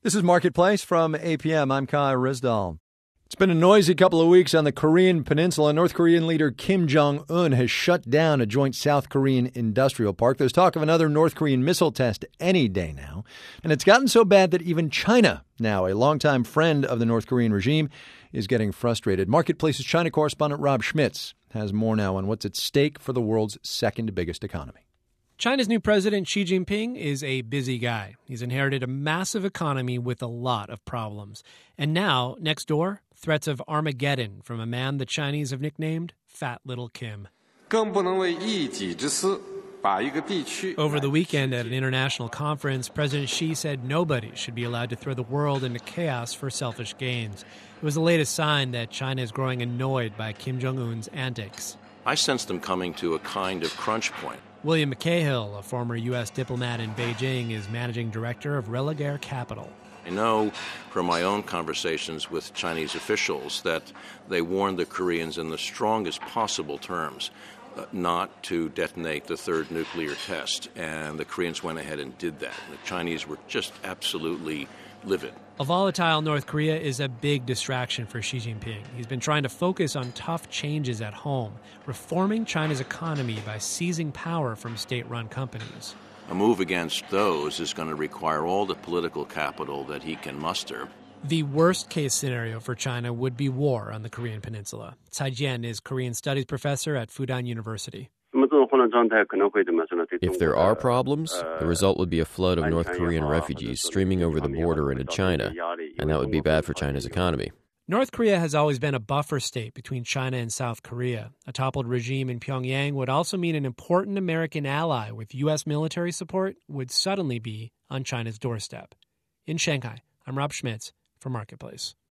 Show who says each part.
Speaker 1: This is Marketplace from APM. I'm Kai Rizdal. It's been a noisy couple of weeks on the Korean peninsula. North Korean leader Kim Jong-un has shut down a joint South Korean industrial park. There's talk of another North Korean missile test any day now. And it's gotten so bad that even China, now a longtime friend of the North Korean regime, is getting frustrated. Marketplace's China correspondent Rob Schmitz has more now on what's at stake for the world's second biggest economy.
Speaker 2: China's new president, Xi Jinping, is a busy guy. He's inherited a massive economy with a lot of problems. And now, next door, threats of Armageddon from a man the Chinese have nicknamed Fat Little Kim. Over the weekend at an international conference, President Xi said nobody should be allowed to throw the world into chaos for selfish gains. It was the latest sign that China is growing annoyed by Kim Jong-un's antics.
Speaker 3: I sense them coming to a kind of crunch point.
Speaker 2: William McCahill, a former U.S. diplomat in Beijing, is managing director of Religare Capital.
Speaker 3: I know from my own conversations with Chinese officials that they warned the Koreans in the strongest possible terms not to detonate the third nuclear test, and the Koreans went ahead and did that. The Chinese were just absolutely livid.
Speaker 2: A volatile North Korea is a big distraction for Xi Jinping. He's been trying to focus on tough changes at home, reforming China's economy by seizing power from state-run companies.
Speaker 3: A move against those is going to require all the political capital that he can muster.
Speaker 2: The worst-case scenario for China would be war on the Korean peninsula. Tsai Jian is Korean Studies professor at Fudan University.
Speaker 4: If there are problems, the result would be a flood of North Korean refugees streaming over the border into China, and that would be bad for China's economy.
Speaker 2: North Korea has always been a buffer state between China and South Korea. A toppled regime in Pyongyang would also mean an important American ally with U.S. military support would suddenly be on China's doorstep. In Shanghai, I'm Rob Schmitz for Marketplace.